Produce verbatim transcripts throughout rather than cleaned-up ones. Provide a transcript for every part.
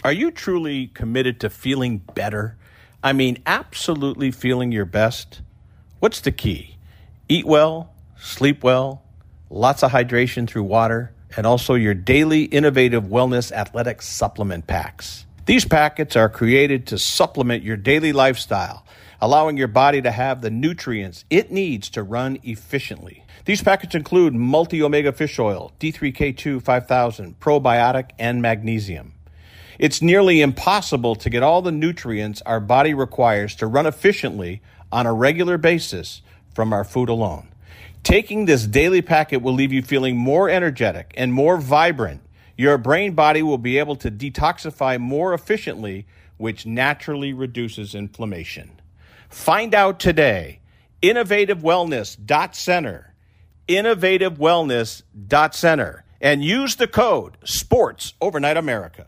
Are you truly committed to feeling better? I mean, absolutely feeling your best? What's the key? Eat well, sleep well, lots of hydration through water, and also your daily innovative wellness athletic supplement packs. These packets are created to supplement your daily lifestyle, allowing your body to have the nutrients it needs to run efficiently. These packets include multi-omega fish oil, D three K two five thousand, probiotic, and magnesium. It's nearly impossible to get all the nutrients our body requires to run efficiently on a regular basis from our food alone. Taking this daily packet will leave you feeling more energetic and more vibrant. Your brain body will be able to detoxify more efficiently, which naturally reduces inflammation. Find out today. innovative wellness dot center. innovative wellness dot center. And use the code SPORTS Overnight America.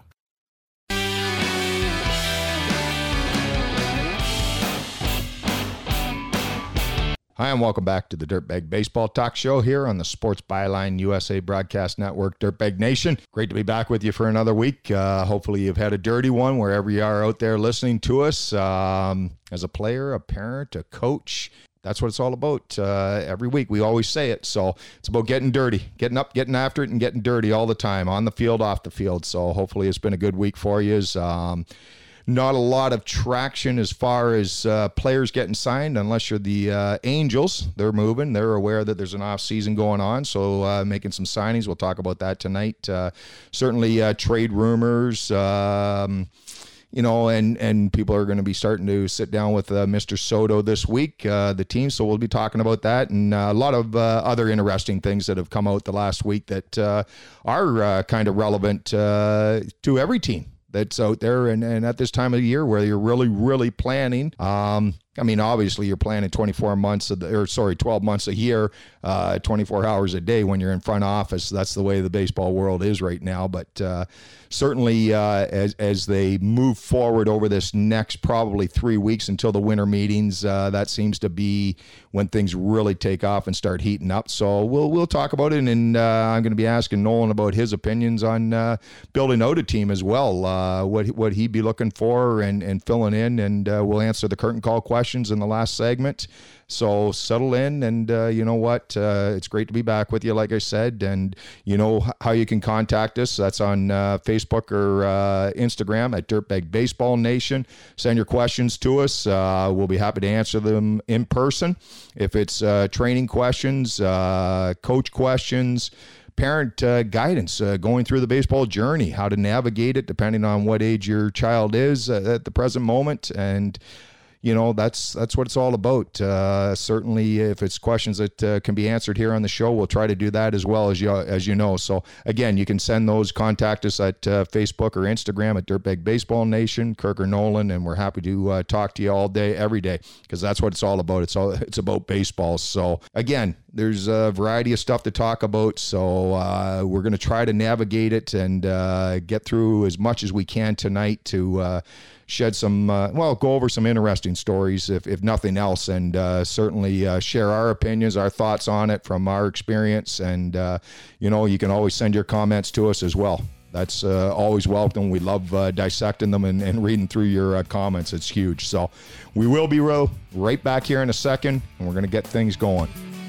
Hi, and welcome back to the Dirtbag Baseball Talk Show here on the Sports Byline U S A Broadcast Network, Dirtbag Nation. Great to be back with you for another week. Uh, hopefully you've had a dirty one wherever you are out there listening to us. Um, as a player, a parent, a coach, that's what it's all about. Uh, every week we always say it. So it's about getting dirty, getting up, getting after it, and getting dirty all the time, on the field, off the field. So hopefully it's been a good week for you. Um, Not a lot of traction as far as uh, players getting signed, unless you're the uh, Angels. They're moving. They're aware that there's an off season going on, so uh, making some signings. We'll talk about that tonight. Uh, certainly uh, trade rumors, um, you know, and, and people are going to be starting to sit down with uh, Mister Soto this week, uh, the team, so we'll be talking about that, and uh, a lot of uh, other interesting things that have come out the last week that uh, are uh, kind of relevant uh, to every team that's out there, and, and at this time of the year where you're really, really planning. Um, I mean, obviously you're planning twenty-four months, of the, or sorry, twelve months a year, uh, twenty-four hours a day when you're in front office. That's the way the baseball world is right now. But uh, certainly uh, as as they move forward over this next probably three weeks until the winter meetings, uh, that seems to be when things really take off and start heating up. So we'll we'll talk about it, and uh, I'm going to be asking Nolan about his opinions on uh, building out a team as well, uh, what what he'd be looking for and, and filling in, and uh, we'll answer the curtain call questions in the last segment. So settle in, and uh, you know what? Uh, it's great to be back with you, like I said, and you know how you can contact us. That's on uh, Facebook or uh, Instagram at Dirtbag Baseball Nation. Send your questions to us. Uh, we'll be happy to answer them in person. If it's uh, training questions, uh, coach questions, parent uh, guidance, uh, going through the baseball journey, how to navigate it depending on what age your child is uh, at the present moment, and you know, that's that's what it's all about. Uh, certainly, if it's questions that uh, can be answered here on the show, we'll try to do that as well, as you as you know. So, again, you can send those, contact us at uh, Facebook or Instagram at Dirtbag Baseball Nation, Kirk or Nolan, and we're happy to uh, talk to you all day, every day, because that's what it's all about. It's all it's about baseball. So, again, there's a variety of stuff to talk about, so uh, we're going to try to navigate it and uh, get through as much as we can tonight to uh, shed some, uh, well, go over some interesting stories, if, if nothing else, and uh, certainly uh, share our opinions, our thoughts on it from our experience, and, uh, you know, you can always send your comments to us as well. That's uh, always welcome. We love uh, dissecting them and, and reading through your uh, comments. It's huge. So we will be real, right back here in a second, and we're going to get things going.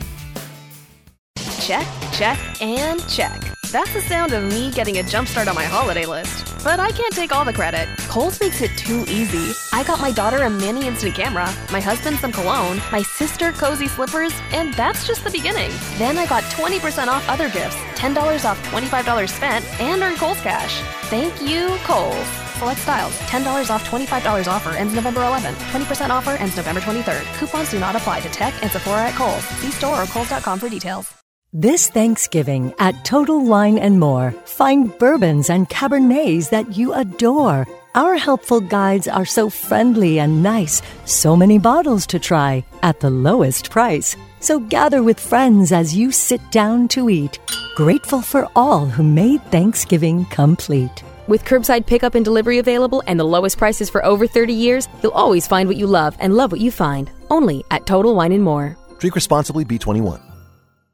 Check, check, and check. That's the sound of me getting a jump start on my holiday list. But I can't take all the credit. Kohl's makes it too easy. I got my daughter a mini instant camera, my husband some cologne, my sister cozy slippers, and that's just the beginning. Then I got twenty percent off other gifts, ten dollars off twenty-five dollars spent, and earned Kohl's cash. Thank you, Kohl's. Select styles, ten dollars off twenty-five dollars offer, ends November eleventh. twenty percent offer, ends November twenty-third. Coupons do not apply to Tech and Sephora at Kohl's. See store or kohls dot com for details. This Thanksgiving at Total Wine and More, find bourbons and Cabernets that you adore. Our helpful guides are so friendly and nice, so many bottles to try at the lowest price. So gather with friends as you sit down to eat, grateful for all who made Thanksgiving complete. With curbside pickup and delivery available and the lowest prices for over thirty years, you'll always find what you love and love what you find. Only at Total Wine and More. Drink responsibly, B twenty-one.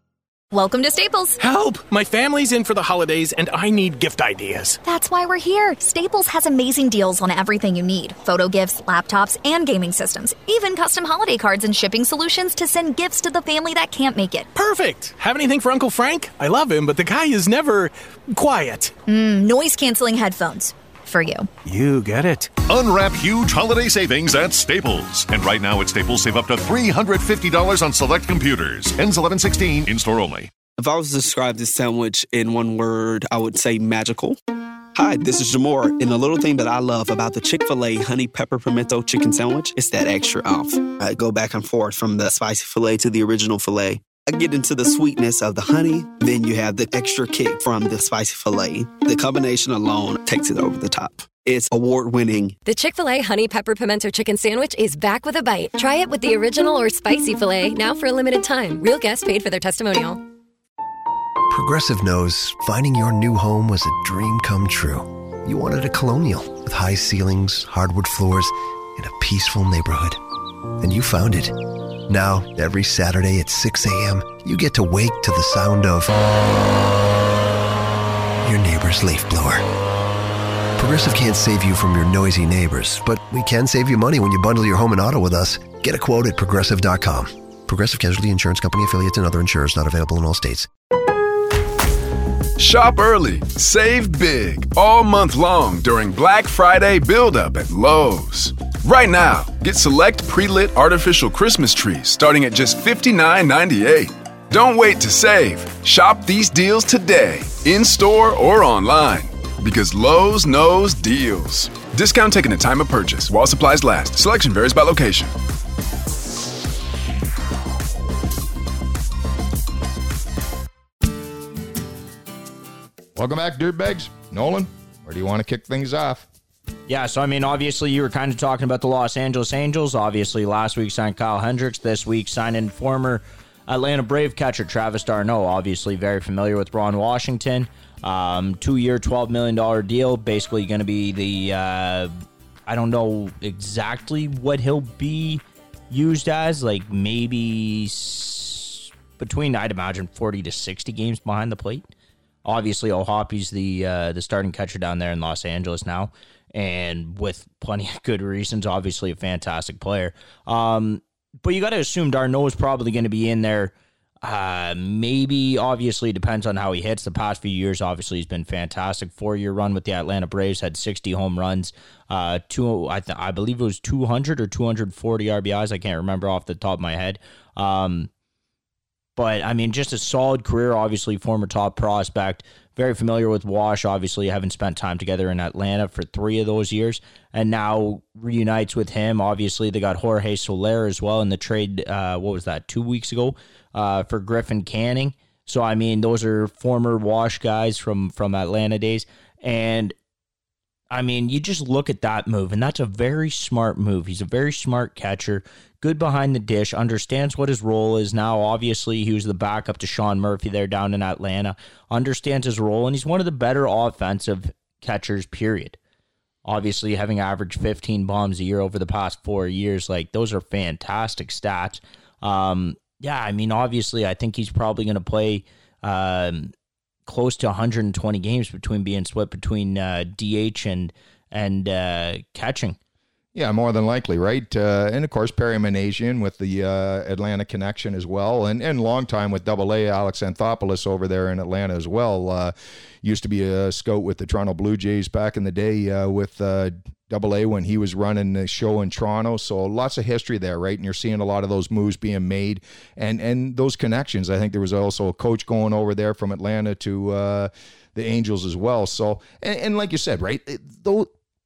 Welcome to Staples. Help! My family's in for the holidays and I need gift ideas. That's why we're here. Staples has amazing deals on everything you need. Photo gifts, laptops, and gaming systems. Even custom holiday cards and shipping solutions to send gifts to the family that can't make it. Perfect! Have anything for Uncle Frank? I love him, but the guy is never quiet. Mm, noise-canceling headphones. For you. You get it. Unwrap huge holiday savings at Staples. And right now at Staples, save up to three hundred fifty dollars on select computers. Ends eleven sixteen, in-store only. If I was to describe this sandwich in one word, I would say magical. Hi, this is Jamore, and the little thing that I love about the Chick-fil-A Honey Pepper Pimento Chicken Sandwich is that extra oomph. I go back and forth from the spicy filet to the original filet. I get into the sweetness of the honey, then you have the extra kick from the spicy filet. The combination alone takes it over the top. It's award-winning. The Chick-fil-A Honey Pepper Pimento Chicken Sandwich is back with a bite. Try it with the original or spicy filet, now for a limited time. Real guests paid for their testimonial. Progressive knows finding your new home was a dream come true. You wanted a Colonial with high ceilings, hardwood floors, and a peaceful neighborhood. And you found it. Now, every Saturday at six a.m., you get to wake to the sound of your neighbor's leaf blower. Progressive can't save you from your noisy neighbors, but we can save you money when you bundle your home and auto with us. Get a quote at Progressive dot com. Progressive Casualty Insurance Company affiliates and other insurers not available in all states. Shop early, save big, all month long during Black Friday build-up at Lowe's. Right now, get select pre-lit artificial Christmas trees starting at just fifty-nine ninety-eight. Don't wait to save. Shop these deals today, in-store or online, because Lowe's knows deals. Discount taken at time of purchase while supplies last. Selection varies by location. Welcome back, Dirtbags. Nolan, where do you want to kick things off? Yeah, so, I mean, obviously, you were kind of talking about the Los Angeles Angels. Obviously, last week signed Kyle Hendricks. This week signed in former Atlanta Brave catcher Travis d'Arnaud. Obviously, very familiar with Ron Washington. Um, two-year, twelve million dollars deal. Basically going to be the, uh, I don't know exactly what he'll be used as. Like, maybe s- between, I'd imagine, forty to sixty games behind the plate. Obviously, O'Hoppy's the uh, the starting catcher down there in Los Angeles now, and with plenty of good reasons. Obviously, a fantastic player. Um, but you got to assume d'Arnaud is probably going to be in there. Uh, maybe, obviously, it depends on how he hits. The past few years, obviously, he's been fantastic. Four-year run with the Atlanta Braves, had sixty home runs. Uh, two, I, th- I believe it was two hundred or two hundred forty R B Is. I can't remember off the top of my head. Um, But, I mean, just a solid career, obviously, former top prospect. Very familiar with Wash, obviously, having spent time together in Atlanta for three of those years. And now reunites with him. Obviously, they got Jorge Soler as well in the trade, uh, what was that, two weeks ago, uh, for Griffin Canning. So, I mean, those are former Wash guys from, from Atlanta days. And, I mean, you just look at that move, and that's a very smart move. He's a very smart catcher. Good behind the dish, understands what his role is now. Obviously, he was the backup to Sean Murphy there down in Atlanta. Understands his role, and he's one of the better offensive catchers, period. Obviously, having averaged fifteen bombs a year over the past four years, like, those are fantastic stats. Um, yeah, I mean, obviously, I think he's probably going to play um, close to one hundred twenty games between being split between uh, D H and, and uh, catching. Yeah, more than likely, right? Uh, and, of course, Perry Minasian with the uh, Atlanta connection as well. And, and long time with Double A, Alex Anthopoulos over there in Atlanta as well. Uh, used to be a scout with the Toronto Blue Jays back in the day uh, with uh, Double A when he was running the show in Toronto. So lots of history there, right? And you're seeing a lot of those moves being made. And, and those connections. I think there was also a coach going over there from Atlanta to uh, the Angels as well. So, and, and like you said, right, though,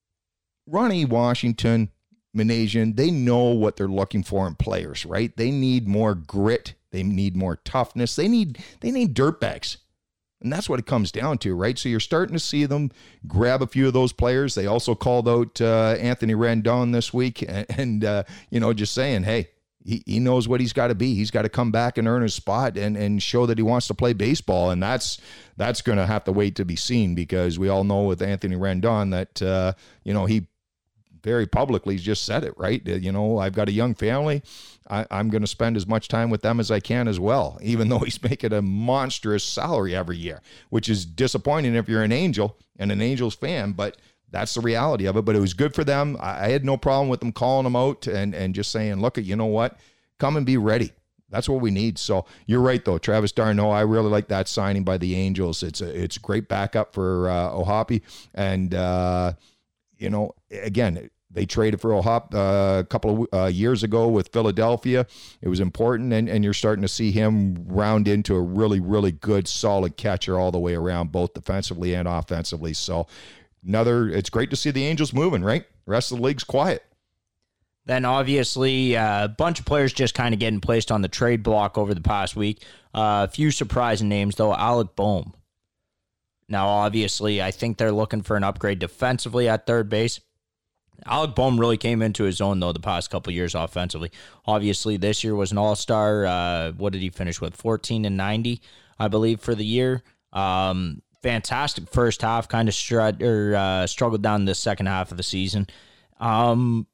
Ronnie Washington, Minasian, they know what they're looking for in players, right? They need more grit. They need more toughness. They need they need dirtbags. And that's what it comes down to, right? So you're starting to see them grab a few of those players. They also called out uh, Anthony Rendon this week and, and uh, you know, just saying, hey, he, he knows what he's got to be. He's got to come back and earn his spot and, and show that he wants to play baseball. And that's that's going to have to wait to be seen because we all know with Anthony Rendon that, uh, you know, he very publicly just said it, right? You know, I've got a young family. I, I'm going to spend as much time with them as I can as well, even though he's making a monstrous salary every year, which is disappointing if you're an Angel and an Angels fan, but that's the reality of it. But it was good for them. I, I had no problem with them calling him out and, and just saying, look, you know what? Come and be ready. That's what we need. So you're right, though. Travis d'Arnaud, I really like that signing by the Angels. It's a, it's a great backup for uh, O'Hoppe. And, uh, you know, again, they traded for O'Hoppe uh, a couple of uh, years ago with Philadelphia. It was important, and, and you're starting to see him round into a really, really good, solid catcher all the way around, both defensively and offensively. So another, it's great to see the Angels moving, right? The rest of the league's quiet. Then obviously uh, a bunch of players just kind of getting placed on the trade block over the past week. Uh, a few surprising names, though. Alec Bohm. Now, obviously, I think they're looking for an upgrade defensively at third base. Alec Bohm really came into his own, though, the past couple years offensively. Obviously, this year was an all-star. Uh, what did he finish with? fourteen and ninety, I believe, for the year. Um, fantastic first half, kind of strut, or, uh, struggled down the second half of the season. Um,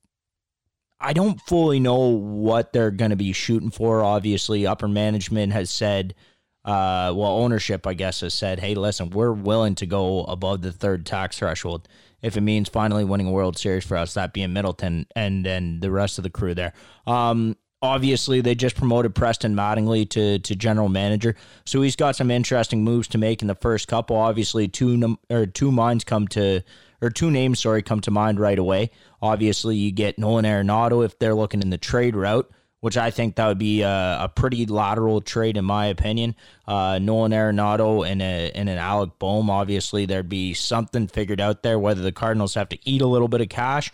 I don't fully know what they're going to be shooting for. Obviously, upper management has said, uh, well, ownership, I guess, has said, hey, listen, we're willing to go above the third tax threshold if it means finally winning a World Series for us, that being Middleton and and the rest of the crew there. Um, obviously, they just promoted Preston Mattingly to to general manager, so he's got some interesting moves to make in the first couple. Obviously, two num- or two minds come to or two names, sorry, come to mind right away. Obviously, you get Nolan Arenado if they're looking in the trade route, which I think that would be a, a pretty lateral trade in my opinion. Uh, Nolan Arenado and, a, and an Alec Bohm, obviously there'd be something figured out there, whether the Cardinals have to eat a little bit of cash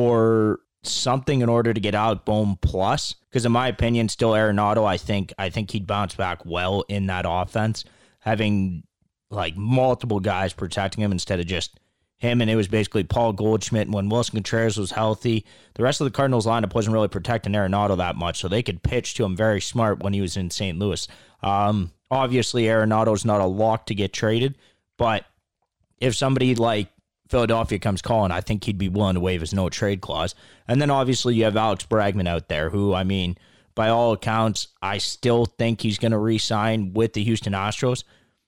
or something in order to get Alec Bohm plus. Because in my opinion, still Arenado, I think I think he'd bounce back well in that offense, having like multiple guys protecting him instead of just him, and it was basically Paul Goldschmidt. When Wilson Contreras was healthy, the rest of the Cardinals lineup wasn't really protecting Arenado that much, so they could pitch to him very smart when he was in Saint Louis. Um, obviously, Arenado's not a lock to get traded, but if somebody like Philadelphia comes calling, I think he'd be willing to waive his no-trade clause. And then obviously you have Alex Bregman out there, who, I mean, by all accounts, I still think he's going to re-sign with the Houston Astros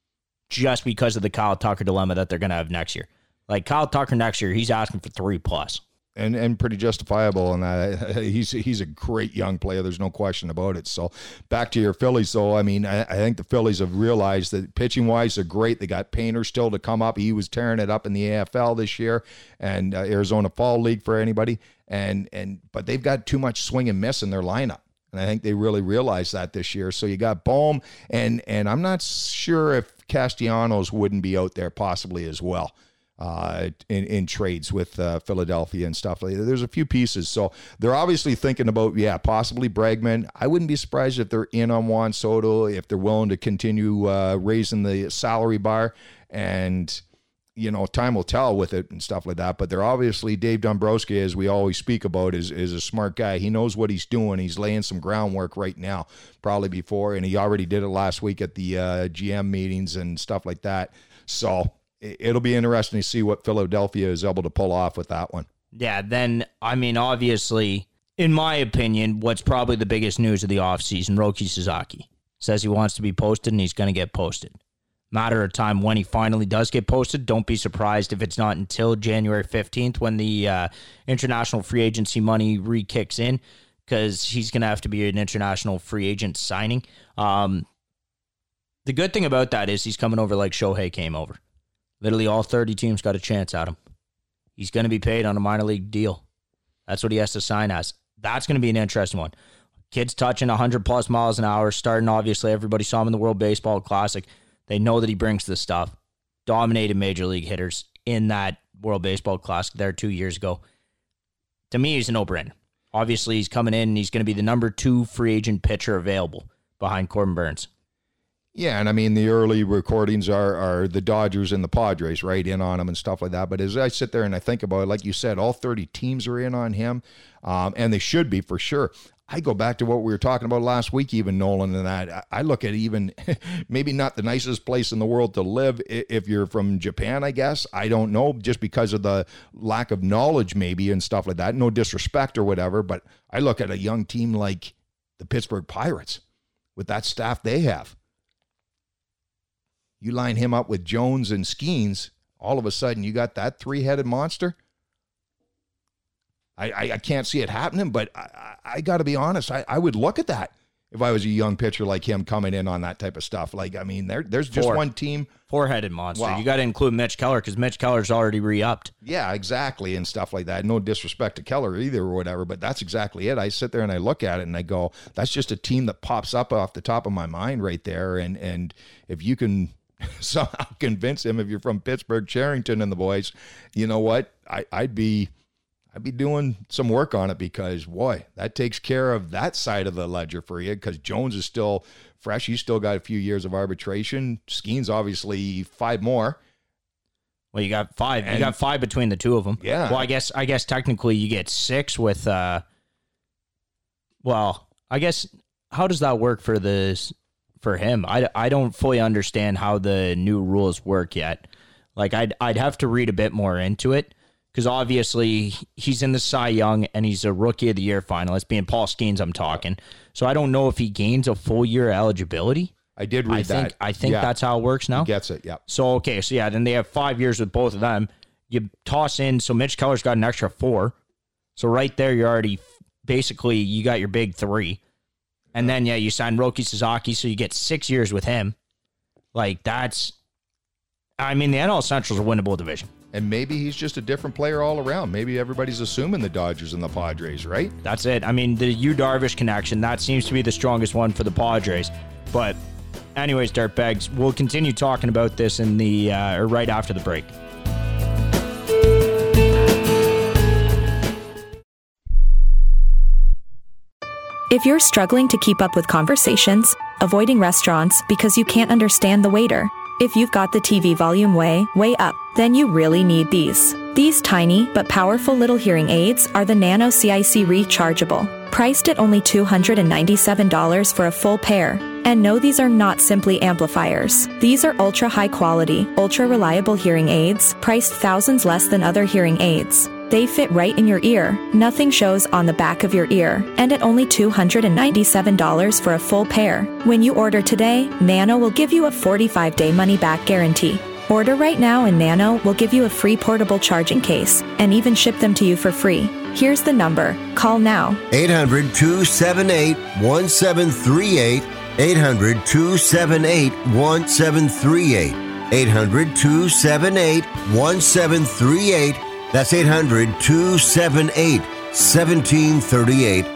just because of the Kyle Tucker dilemma that they're going to have next year. Like Kyle Tucker next year, he's asking for three plus. And and pretty justifiable in that. He's he's a great young player. There's no question about it. So back to your Phillies, though. I mean, I, I think the Phillies have realized that pitching-wise, they're great. They got Painter still to come up. He was tearing it up in the A F L this year and uh, Arizona Fall League for anybody. And and But they've got too much swing and miss in their lineup. And I think they really realized that this year. So you got Bohm, and and I'm not sure if Castellanos wouldn't be out there possibly as well. Uh, in, in trades with uh, Philadelphia and stuff like that. There's a few pieces. So they're obviously thinking about, yeah, possibly Bregman. I wouldn't be surprised if they're in on Juan Soto, if they're willing to continue uh, raising the salary bar. And, you know, time will tell with it and stuff like that. But they're obviously, Dave Dombrowski, as we always speak about, is, is a smart guy. He knows what he's doing. He's laying some groundwork right now, probably before. And he already did it last week at the uh, G M meetings and stuff like that. So it'll be interesting to see what Philadelphia is able to pull off with that one. Yeah, then, I mean, obviously, in my opinion, what's probably the biggest news of the offseason, Roki Sasaki says he wants to be posted, and he's going to get posted. Matter of time when he finally does get posted. Don't be surprised if it's not until January fifteenth when the uh, international free agency money re-kicks in, because he's going to have to be an international free agent signing. Um, the good thing about that is he's coming over like Shohei came over. Literally all thirty teams got a chance at him. He's going to be paid on a minor league deal. That's what he has to sign as. That's going to be an interesting one. Kid's touching one hundred plus miles an hour, starting obviously. Everybody saw him in the World Baseball Classic. They know that he brings the stuff. Dominated major league hitters in that World Baseball Classic there two years ago. To me, he's a no-brainer. Obviously, he's coming in and he's going to be the number two free agent pitcher available behind Corbin Burns. Yeah, and I mean, the early recordings are are the Dodgers and the Padres, right, in on him and stuff like that. But as I sit there and I think about it, like you said, all thirty teams are in on him, um, and they should be for sure. I go back to what we were talking about last week, even Nolan and that. I look at even maybe not the nicest place in the world to live if you're from Japan, I guess. I don't know, just because of the lack of knowledge maybe and stuff like that. No disrespect or whatever, but I look at a young team like the Pittsburgh Pirates with that staff they have. You line him up with Jones and Skeens, all of a sudden you got that three-headed monster. I, I, I can't see it happening, but I, I, I got to be honest. I, I would look at that if I was a young pitcher like him coming in on that type of stuff. Like, I mean, there, there's just Four. one team. Four-headed monster. Wow. You got to include Mitch Keller because Mitch Keller's already re-upped. Yeah, exactly, and stuff like that. No disrespect to Keller either or whatever, but that's exactly it. I sit there and I look at it and I go, that's just a team that pops up off the top of my mind right there. And, and if you can somehow convince him, if you're from Pittsburgh, Charrington and the boys, you know what? I, I'd be... I'd be doing some work on it because, boy, that takes care of that side of the ledger for you because Jones is still fresh. He's still got a few years of arbitration. Skeen's obviously five more. Well, you got five. And, you got five between the two of them. Yeah. Well, I guess I guess technically you get six with. Uh, well, I guess how does that work for this for him? I, I don't fully understand how the new rules work yet. Like I'd I'd have to read a bit more into it. Because obviously he's in the Cy Young and he's a Rookie of the Year finalist, being Paul Skeens I'm talking. So I don't know if he gains a full year eligibility. I did read I that. Think, I think yeah. that's how it works now. He gets it, yeah. So, okay, so yeah, then they have five years with both of them. You toss in, so Mitch Keller's got an extra four. So right there, you're already, basically, you got your big three. And then, yeah, you sign Roki Sasaki, so you get six years with him. Like, that's, I mean, the N L Central's a winnable division. And maybe he's just a different player all around. Maybe everybody's assuming the Dodgers and the Padres, right? That's it. I mean, the Yu Darvish connection, that seems to be the strongest one for the Padres. But anyways, Dirtbags, we'll continue talking about this in the uh, or right after the break. If you're struggling to keep up with conversations, avoiding restaurants because you can't understand the waiter, if you've got the T V volume way, way up, then you really need these. These tiny but powerful little hearing aids are the Nano C I C Rechargeable, priced at only two hundred ninety-seven dollars for a full pair. And no, these are not simply amplifiers. These are ultra high quality, ultra reliable hearing aids, priced thousands less than other hearing aids. They fit right in your ear, nothing shows on the back of your ear, and at only two hundred ninety-seven dollars for a full pair. When you order today, Nano will give you a forty-five day money-back guarantee. Order right now and Nano will give you a free portable charging case and even ship them to you for free. Here's the number. Call now. eight hundred, two seven eight, one seven three eight. eight hundred, two seven eight, one seven three eight. eight hundred, two seven eight, one seven three eight. That's eight hundred, two seven eight, one seven three eight.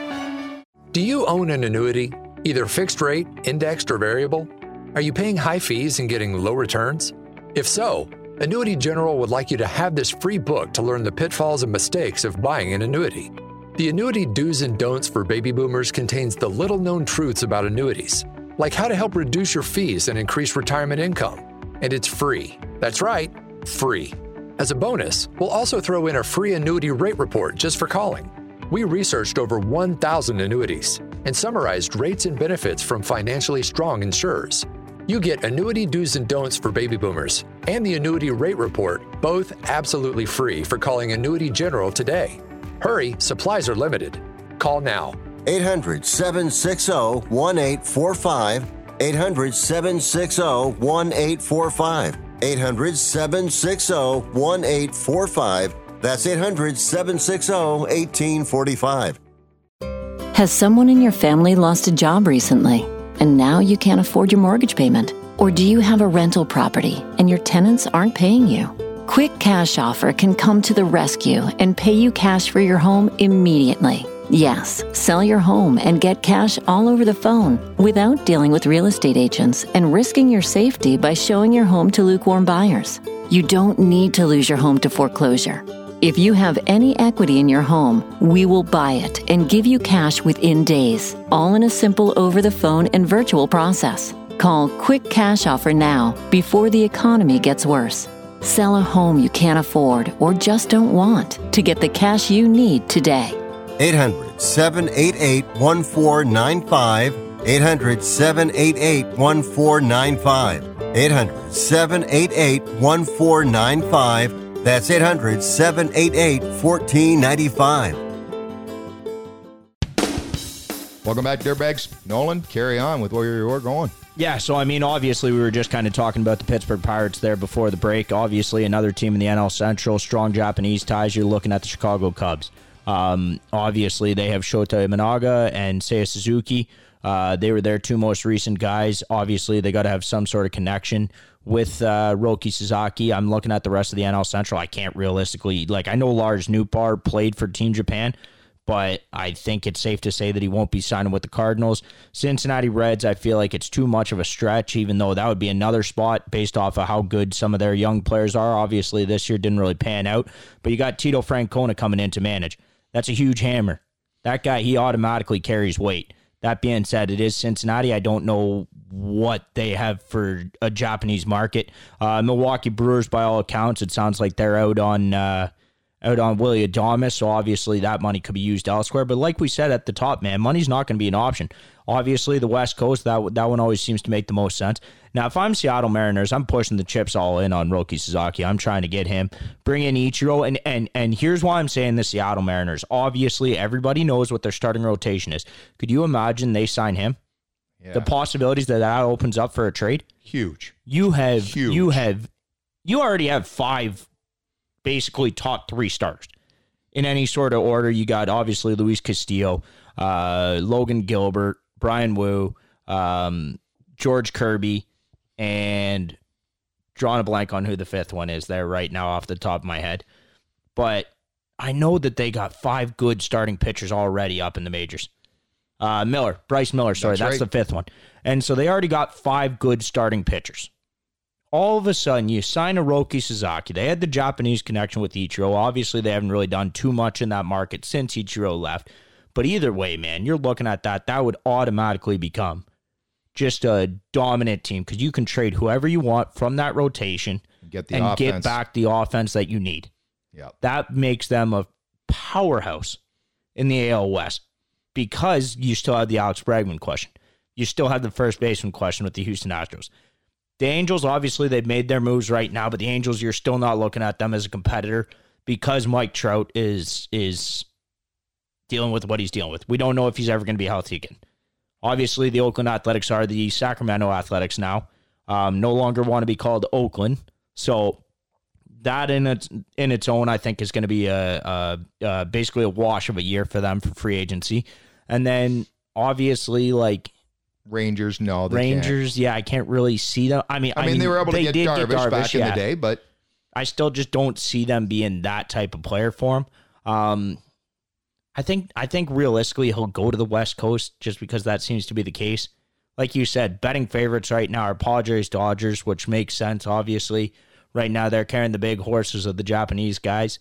Do you own an annuity, either fixed rate, indexed, or variable? Are you paying high fees and getting low returns? If so, Annuity General would like you to have this free book to learn the pitfalls and mistakes of buying an annuity. The Annuity Do's and Don'ts for Baby Boomers contains the little-known truths about annuities, like how to help reduce your fees and increase retirement income. And it's free. That's right, free. As a bonus, we'll also throw in a free annuity rate report just for calling. We researched over one thousand annuities and summarized rates and benefits from financially strong insurers. You get Annuity Do's and Don'ts for Baby Boomers and the Annuity Rate Report, both absolutely free for calling Annuity General today. Hurry, supplies are limited. Call now. eight hundred, seven six zero, one eight four five. eight hundred, seven six zero, one eight four five. eight hundred, seven six zero, one eight four five. That's eight hundred, seven six zero, one eight four five. Has someone in your family lost a job recently, and now you can't afford your mortgage payment? Or do you have a rental property and your tenants aren't paying you? Quick Cash Offer can come to the rescue and pay you cash for your home immediately. Yes, sell your home and get cash all over the phone without dealing with real estate agents and risking your safety by showing your home to lukewarm buyers. You don't need to lose your home to foreclosure. If you have any equity in your home, we will buy it and give you cash within days, all in a simple over-the-phone and virtual process. Call Quick Cash Offer now before the economy gets worse. Sell a home you can't afford or just don't want to get the cash you need today. eight hundred, seven eight eight, one four nine five. eight hundred, seven eight eight, one four nine five. eight hundred, seven eight eight, one four nine five. That's eight hundred, seven eight eight, one four nine five. Welcome back, Dirtbags. Nolan, carry on with where you were going. Yeah, so I mean, obviously, we were just kind of talking about the Pittsburgh Pirates there before the break. Obviously, another team in the N L Central, strong Japanese ties. You're looking at the Chicago Cubs. Um, obviously, they have Shota Imanaga and Seiya Suzuki. Uh, they were their two most recent guys. Obviously, they got to have some sort of connection with uh, Roki Sasaki. I'm looking at the rest of the N L Central. I can't realistically, like, I know Lars Nootbaar played for Team Japan, but I think it's safe to say that he won't be signing with the Cardinals. Cincinnati Reds, I feel like it's too much of a stretch, even though that would be another spot based off of how good some of their young players are. Obviously, this year didn't really pan out, but you got Tito Francona coming in to manage. That's a huge hammer. That guy, he automatically carries weight. That being said, it is Cincinnati. I don't know what they have for a Japanese market. Uh, Milwaukee Brewers, by all accounts, it sounds like they're out on uh, out on Willie Adames, so obviously that money could be used elsewhere. But like we said at the top, man, money's not going to be an option. Obviously, the West Coast, that that one always seems to make the most sense. Now, if I'm Seattle Mariners, I'm pushing the chips all in on Roki Sasaki. I'm trying to get him, bring in Ichiro, and and and here's why I'm saying the Seattle Mariners. Obviously, everybody knows what their starting rotation is. Could you imagine they sign him? Yeah. The possibilities that that opens up for a trade? Huge. You have Huge. you have you already have five basically top three starters in any sort of order. You got obviously Luis Castillo, uh, Logan Gilbert, Brian Wu, um, George Kirby, and drawing a blank on who the fifth one is there right now off the top of my head. But I know that they got five good starting pitchers already up in the majors. Uh, Miller, Bryce Miller, sorry, that's, that's right. The fifth one. And so they already got five good starting pitchers. All of a sudden, you sign a Roki Sasaki. They had the Japanese connection with Ichiro. Obviously, they haven't really done too much in that market since Ichiro left. But either way, man, you're looking at that. That would automatically become just a dominant team because you can trade whoever you want from that rotation get the and offense. get back the offense that you need. Yep. That makes them a powerhouse in the A L West because you still have the Alex Bregman question. You still have the first baseman question with the Houston Astros. The Angels, obviously, they've made their moves right now, but the Angels, you're still not looking at them as a competitor because Mike Trout is is dealing with what he's dealing with. We don't know if he's ever going to be healthy again. Obviously, the Oakland Athletics are the Sacramento Athletics now. Um, no longer want to be called Oakland. So that in its in its own, I think, is going to be a, a, a basically a wash of a year for them for free agency. And then, obviously, like... Rangers, no, they Rangers, can't. yeah, I can't really see them. I mean, I mean, I mean they were able they to get did Darvish, get Darvish back yeah. in the day, but I still just don't see them being that type of player for him. Um, I think, I think realistically he'll go to the West Coast just because that seems to be the case. Like you said, betting favorites right now are Padres, Dodgers, which makes sense. Obviously, right now they're carrying the big horses of the Japanese guys.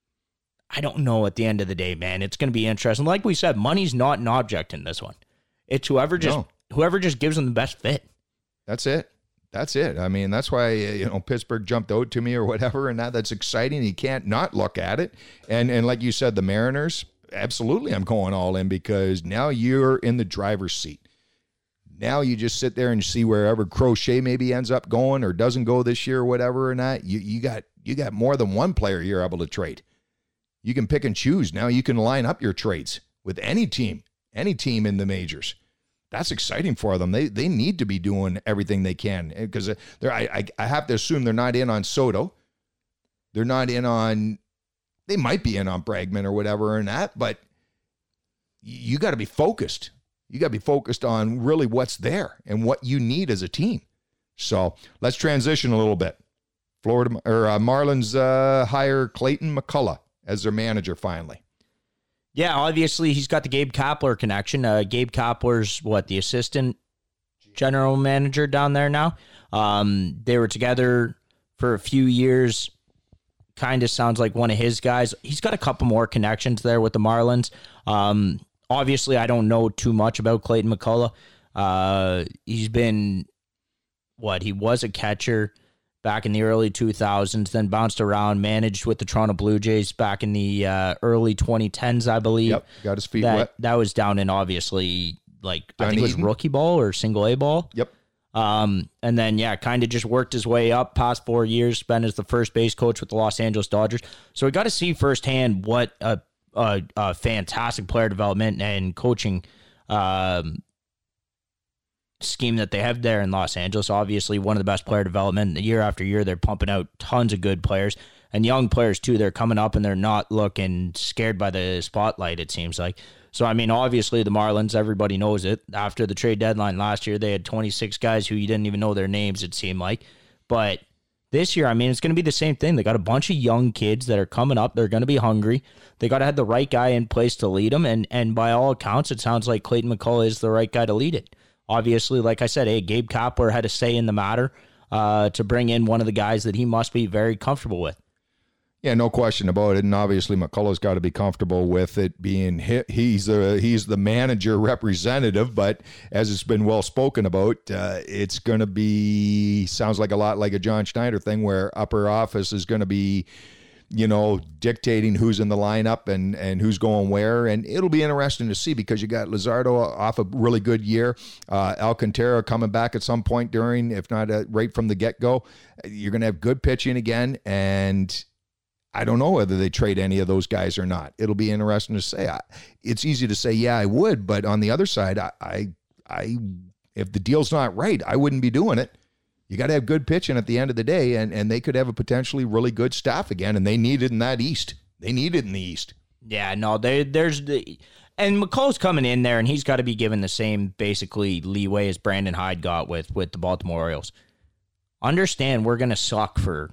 I don't know. At the end of the day, man, it's going to be interesting. Like we said, money's not an object in this one. It's whoever just. No. Whoever just gives them the best fit. That's it. That's it. I mean, that's why, you know, Pittsburgh jumped out to me or whatever, and that that's exciting. You can't not look at it. And and like you said, the Mariners, absolutely I'm going all in because now you're in the driver's seat. Now you just sit there and see wherever Crochet maybe ends up going or doesn't go this year or whatever or not. You you got you got more than one player you're able to trade. You can pick and choose. Now you can line up your trades with any team, any team in the majors. That's exciting for them. They they need to be doing everything they can because they're. I, I I have to assume they're not in on Soto. They're not in on. They might be in on Bregman or whatever and that, but you got to be focused. You got to be focused on really what's there and what you need as a team. So let's transition a little bit. Florida or uh, Marlins uh, hire Clayton McCullough as their manager finally. Yeah, obviously he's got the Gabe Kapler connection. Uh, Gabe Kapler's, what, the assistant general manager down there now? Um, they were together for a few years. Kind of sounds like one of his guys. He's got a couple more connections there with the Marlins. Um, obviously, I don't know too much about Clayton McCullough. Uh, he's been, what, he was a catcher back in the early two thousands, then bounced around, managed with the Toronto Blue Jays back in the uh, early twenty tens, I believe. Yep, got his feet that, wet. That was down in, obviously, like, I think Dunedin. it was rookie ball or single A ball. Yep. Um, and then, yeah, kind of just worked his way up past four years, spent as the first base coach with the Los Angeles Dodgers. So we got to see firsthand what a, a, a fantastic player development and coaching um, scheme that they have there in Los Angeles. Obviously, one of the best player development. Year after year, they're pumping out tons of good players and young players, too. They're coming up and they're not looking scared by the spotlight, it seems like. So, I mean, obviously the Marlins, everybody knows it. After the trade deadline last year, they had twenty-six guys who you didn't even know their names, it seemed like. But this year, I mean, it's going to be the same thing. They got a bunch of young kids that are coming up. They're going to be hungry. They got to have the right guy in place to lead them. And, and by all accounts, it sounds like Clayton McCullough is the right guy to lead it. Obviously, like I said, hey, Gabe Kapler had a say in the matter uh, to bring in one of the guys that he must be very comfortable with. Yeah, no question about it. And obviously, McCullough's got to be comfortable with it being hit. He's a, he's the manager representative, but as it's been well spoken about, uh, it's going to be, sounds like a lot like a John Schneider thing where upper office is going to be, you know, dictating who's in the lineup and, and who's going where. And it'll be interesting to see because you got Luzardo off a really good year. Uh, Alcantara coming back at some point during, if not uh, right from the get-go. You're going to have good pitching again, and I don't know whether they trade any of those guys or not. It'll be interesting to say. I, it's easy to say, yeah, I would, but on the other side, I, I, I, if the deal's not right, I wouldn't be doing it. You got to have good pitching at the end of the day, and, and they could have a potentially really good staff again, and they need it in that East. They need it in the East. Yeah, no, they, there's the, and McCull's coming in there, and he's got to be given the same basically leeway as Brandon Hyde got with with the Baltimore Orioles. Understand, we're going to suck for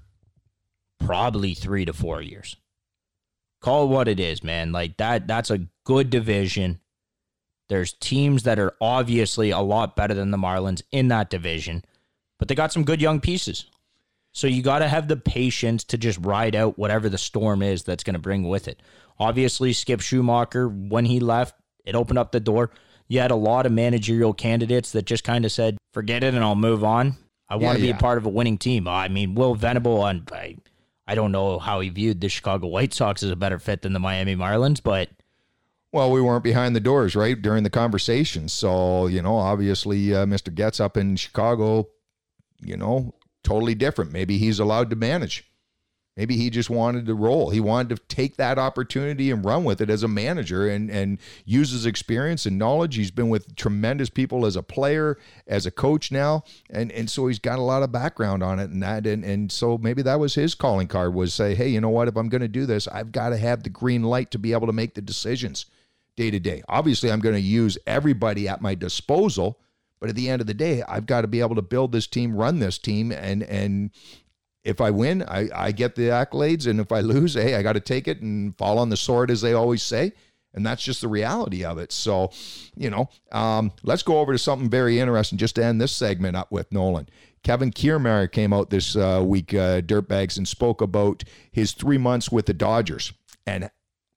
probably three to four years. Call it what it is, man. Like that, that's a good division. There's teams that are obviously a lot better than the Marlins in that division, but they got some good young pieces. So you got to have the patience to just ride out whatever the storm is that's going to bring with it. Obviously, Skip Schumacher, when he left, it opened up the door. You had a lot of managerial candidates that just kind of said, forget it and I'll move on. I want to yeah, be yeah. a part of a winning team. I mean, Will Venable, on, I, I don't know how he viewed the Chicago White Sox as a better fit than the Miami Marlins, but... Well, we weren't behind the doors, right, during the conversation. So, you know, obviously uh, Mister Getz up in Chicago, you know, totally different. Maybe he's allowed to manage. Maybe he just wanted to roll. He wanted to take that opportunity and run with it as a manager and, and use his experience and knowledge. He's been with tremendous people as a player, as a coach now, and, and so he's got a lot of background on it and that. And, and so maybe that was his calling card, was say, hey, you know what, if I'm going to do this, I've got to have the green light to be able to make the decisions day to day. Obviously, I'm going to use everybody at my disposal, but at the end of the day, I've got to be able to build this team, run this team, and and if I win, I, I get the accolades, and if I lose, hey, I got to take it and fall on the sword, as they always say, and that's just the reality of it. So, you know, um, let's go over to something very interesting just to end this segment up with, Nolan. Kevin Kiermaier came out this uh, week, uh, Dirtbags, and spoke about his three months with the Dodgers, and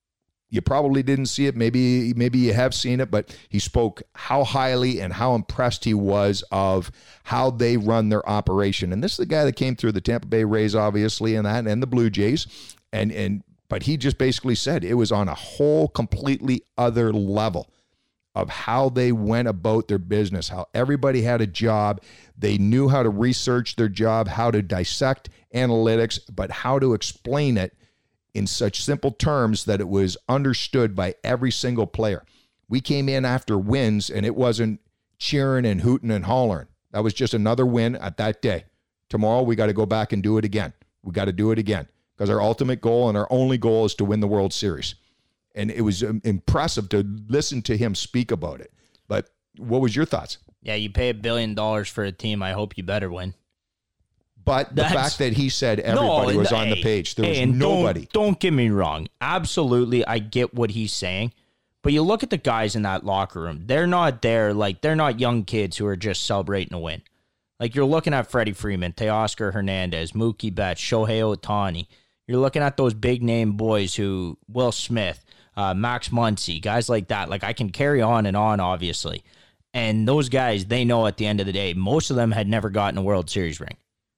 you probably didn't see it. Maybe maybe you have seen it, but he spoke how highly and how impressed he was of how they run their operation. And this is the guy that came through the Tampa Bay Rays, obviously, and that, and the Blue Jays. And and but he just basically said it was on a whole completely other level of how they went about their business, how everybody had a job. They knew how to research their job, how to dissect analytics, but how to explain it in such simple terms that it was understood by every single player. We came in after wins, and it wasn't cheering and hooting and hollering. That was just another win at that day. Tomorrow, we got to go back and do it again. We got to do it again because our ultimate goal and our only goal is to win the World Series. And it was impressive to listen to him speak about it. But what was your thoughts? Yeah, you pay a billion dollars for a team. I hope you better win. But the That's, fact that he said everybody no, was on hey, the page, there was hey, nobody. Don't, don't get me wrong. Absolutely, I get what he's saying. But you look at the guys in that locker room. They're not there. Like, they're not young kids who are just celebrating a win. Like, you're looking at Freddie Freeman, Teoscar Hernandez, Mookie Betts, Shohei Ohtani. You're looking at those big-name boys who, Will Smith, uh, Max Muncy, guys like that. Like, I can carry on and on, obviously. And those guys, they know at the end of the day, most of them had never gotten a World Series ring.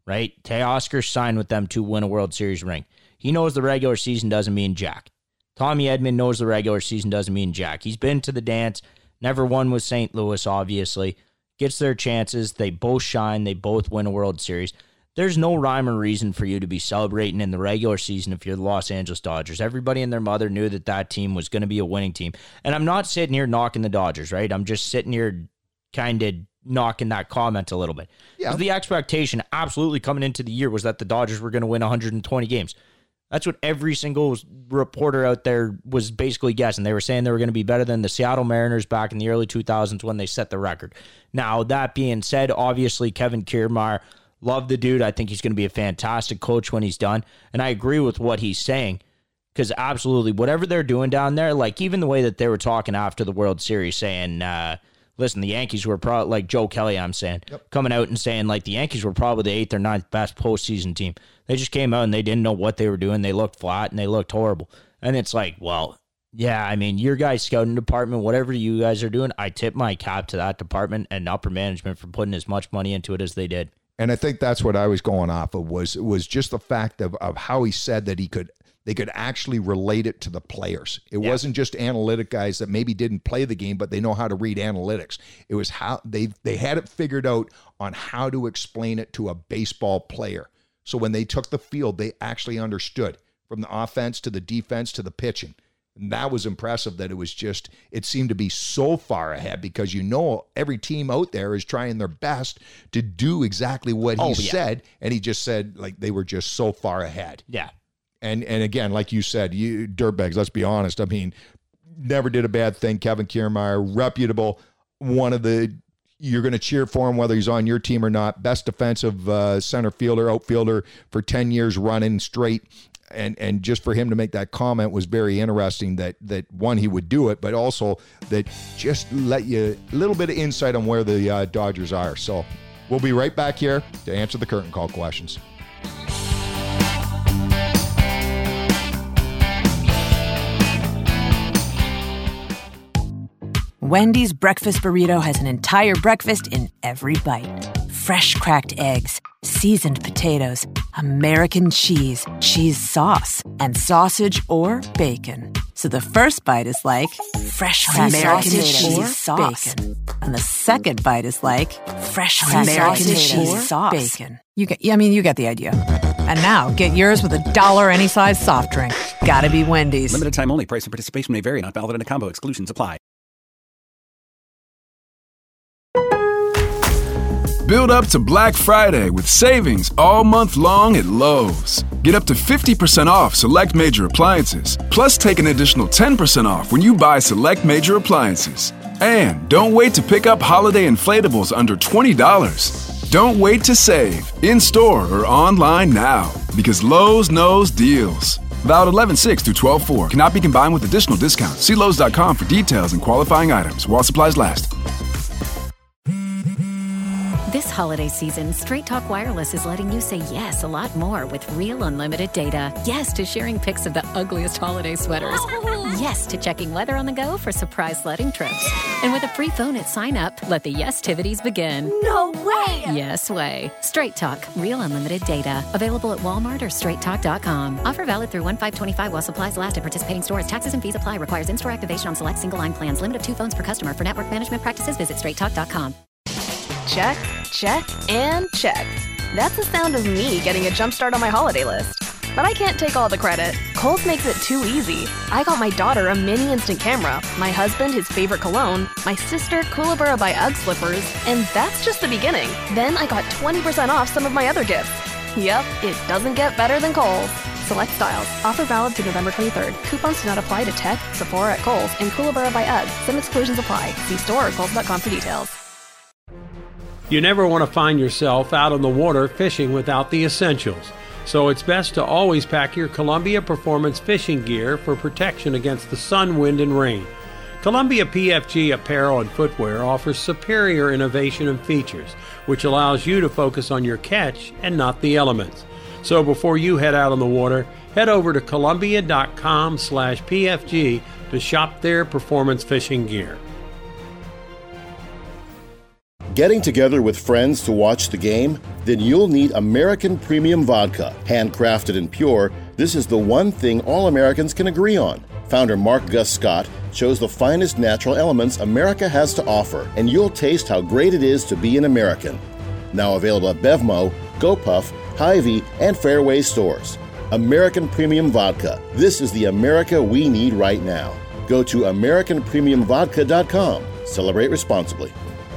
right? Teoscar signed with them to win a World Series ring. He knows the regular season doesn't mean jack. Tommy Edman knows the regular season doesn't mean jack. He's been to the dance, never won with Saint Louis, obviously. Gets their chances. They both shine. They both win a World Series. There's no rhyme or reason for you to be celebrating in the regular season if you're the Los Angeles Dodgers. Everybody and their mother knew that that team was going to be a winning team. And I'm not sitting here knocking the Dodgers, right? I'm just sitting here kind of knocking that comment a little bit. Yeah. The expectation absolutely coming into the year was that the Dodgers were going to win one hundred twenty games. That's what every single reporter out there was basically guessing. They were saying they were going to be better than the Seattle Mariners back in the early two thousands when they set the record. Now, that being said, obviously Kevin Kiermaier, love the dude. I think he's going to be a fantastic coach when he's done. And I agree with what he's saying because absolutely whatever they're doing down there, like even the way that they were talking after the World Series saying, uh, listen, the Yankees were probably, like Joe Kelly, I'm saying, yep. coming out and saying, like, the Yankees were probably the eighth or ninth best postseason team. They just came out and they didn't know what they were doing. They looked flat and they looked horrible. And it's like, well, yeah, I mean, your guys' scouting department, whatever you guys are doing, I tip my cap to that department and upper management for putting as much money into it as they did. And I think that's what I was going off of was was just the fact of, of how he said that he could they could actually relate it to the players. It yeah. wasn't just analytic guys that maybe didn't play the game, but they know how to read analytics. It was how they they had it figured out on how to explain it to a baseball player. So when they took the field, they actually understood from the offense to the defense to the pitching. And that was impressive that it was just, it seemed to be so far ahead because you know every team out there is trying their best to do exactly what he oh, yeah. said. And he just said, like, they were just so far ahead. Yeah. And and again, like you said, you dirtbags, let's be honest. I mean, never did a bad thing. Kevin Kiermaier, reputable, one of the, you're going to cheer for him whether he's on your team or not. Best defensive uh, center fielder, outfielder for ten years running straight. And and just for him to make that comment was very interesting that, that one, he would do it, but also that just let you a little bit of insight on where the uh, Dodgers are. So we'll be right back here to answer the curtain call questions. Wendy's breakfast burrito has an entire breakfast in every bite. Fresh cracked eggs, seasoned potatoes, American cheese, cheese sauce, and sausage or bacon. So the first bite is like fresh cracked American cheese or sauce. Bacon. And the second bite is like fresh cracked American cheese sauce. Bacon. You get, I mean, you get the idea. And now, get yours with a dollar any size soft drink. Gotta be Wendy's. Limited time only. Price and participation may vary. Not valid in a combo. Exclusions apply. Build up to Black Friday with savings all month long at Lowe's. Get up to fifty percent off select major appliances. Plus, take an additional ten percent off when you buy select major appliances. And don't wait to pick up holiday inflatables under twenty dollars. Don't wait to save, in-store or online now, because Lowe's knows deals. Valid eleven six through twelve four. Cannot be combined with additional discounts. See Lowe's dot com for details and qualifying items while supplies last. This holiday season, Straight Talk Wireless is letting you say yes a lot more with real unlimited data. Yes to sharing pics of the ugliest holiday sweaters. Yes to checking weather on the go for surprise sledding trips. And with a free phone at sign up, let the yes-tivities begin. No way! Yes way. Straight Talk, real unlimited data. Available at Walmart or straight talk dot com. Offer valid through one five twenty-five while supplies last at participating stores. Taxes and fees apply. Requires in-store activation on select single line plans. Limit of two phones per customer. For network management practices, visit straight talk dot com. Check, check, and check. That's the sound of me getting a jump start on my holiday list. But I can't take all the credit. Kohl's makes it too easy. I got my daughter a mini instant camera, my husband his favorite cologne, my sister Kookaburra by UGG slippers, and that's just the beginning. Then I got twenty percent off some of my other gifts. Yep, it doesn't get better than Kohl's. Select styles. Offer valid through November twenty-third. Coupons do not apply to Tech, Sephora at Kohl's, and Kookaburra by UGG. Some exclusions apply. See store or kohls dot com for details. You never want to find yourself out on the water fishing without the essentials. So it's best to always pack your Columbia Performance fishing gear for protection against the sun, wind, and rain. Columbia P F G apparel and footwear offers superior innovation and features, which allows you to focus on your catch and not the elements. So before you head out on the water, head over to Columbia dot com slash P F G to shop their performance fishing gear. Getting together with friends to watch the game? then you'll need American Premium Vodka. Handcrafted and pure, this is the one thing all Americans can agree on. Founder Mark Gus Scott chose the finest natural elements America has to offer, and you'll taste how great it is to be an American. Now available at Bevmo, GoPuff, Hy-Vee, and Fairway stores. American Premium Vodka. This is the America we need right now. Go to American Premium Vodka dot com. Celebrate responsibly.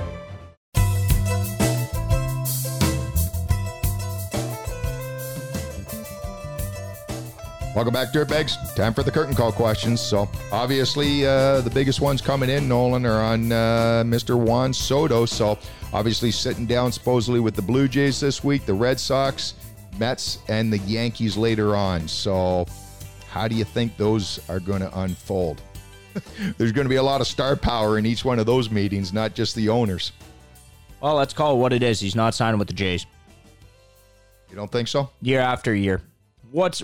Welcome back, Dirtbags. Time for the curtain call questions. So, obviously, uh, the biggest ones coming in, Nolan, are on uh, Mister Juan Soto. So, obviously, sitting down supposedly with the Blue Jays this week, the Red Sox, Mets, and the Yankees later on. So, how do you think those are going to unfold? There's going to be a lot of star power in each one of those meetings, not just the owners. Well, let's call it what it is. He's not signing with the Jays. You don't think so? Year after year. What's...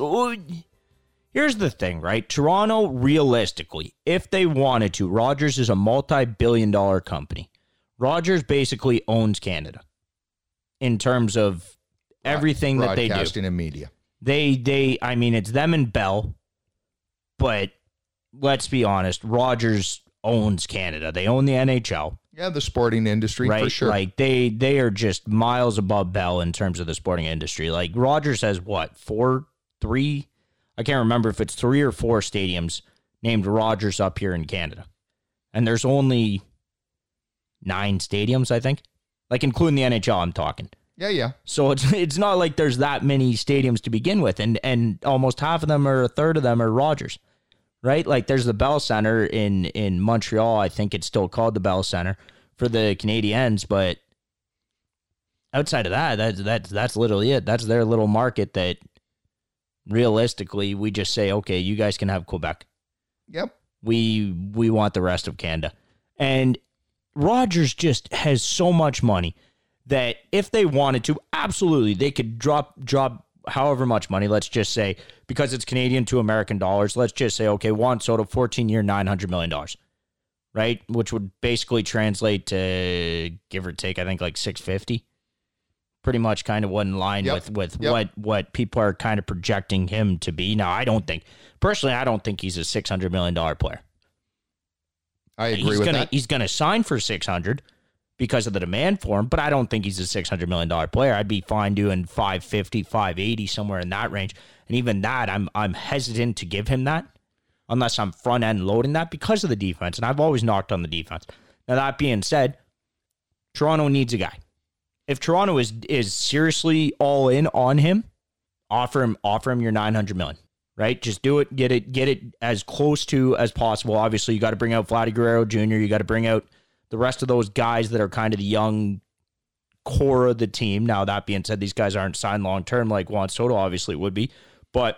Here's the thing, right? Toronto, realistically, if they wanted to, Rogers is a multi-billion dollar company. Rogers basically owns Canada in terms of everything that they do. Broadcasting and media. They, they, I mean, it's them and Bell, but let's be honest, Rogers owns Canada. They own the N H L. Yeah, the sporting industry, right? For sure. Like, they, they are just miles above Bell in terms of the sporting industry. Like, Rogers has, what, four, three... I can't remember if it's three or four stadiums named Rogers up here in Canada. And there's only nine stadiums, I think. Like, including the N H L, I'm talking. Yeah, yeah. So it's it's not like there's that many stadiums to begin with. And, and almost half of them or a third of them are Rogers, right? Like, there's the Bell Center in, in Montreal. I think it's still called the Bell Center for the Canadiens. But outside of that, that's, that's, that's literally it. That's their little market that... Realistically, we just say, okay, you guys can have Quebec. Yep. We we want the rest of Canada. And Rogers just has so much money that if they wanted to, absolutely, they could drop drop however much money. Let's just say, because it's Canadian to American dollars, let's just say, okay, Juan Soto, fourteen-year, nine hundred million dollars, right? Which would basically translate to, give or take, I think, like six hundred fifty dollars. Pretty much kind of what in line yep. with, with yep. what, what people are kind of projecting him to be. Now, I don't think, personally, I don't think he's a six hundred million dollars player. I agree he's with gonna, that. He's going to sign for six hundred because of the demand for him, but I don't think he's a six hundred million dollars player. I'd be fine doing five fifty, five eighty, somewhere in that range. And even that, I'm I'm hesitant to give him that unless I'm front-end loading that because of the defense. And I've always knocked on the defense. Now, that being said, Toronto needs a guy. If Toronto is is seriously all in on him, offer him offer him your nine hundred million dollars, right? Just do it, get it, get it as close to as possible. Obviously, you got to bring out Vladdy Guerrero Junior You got to bring out the rest of those guys that are kind of the young core of the team. Now, that being said, these guys aren't signed long term like Juan Soto obviously would be, but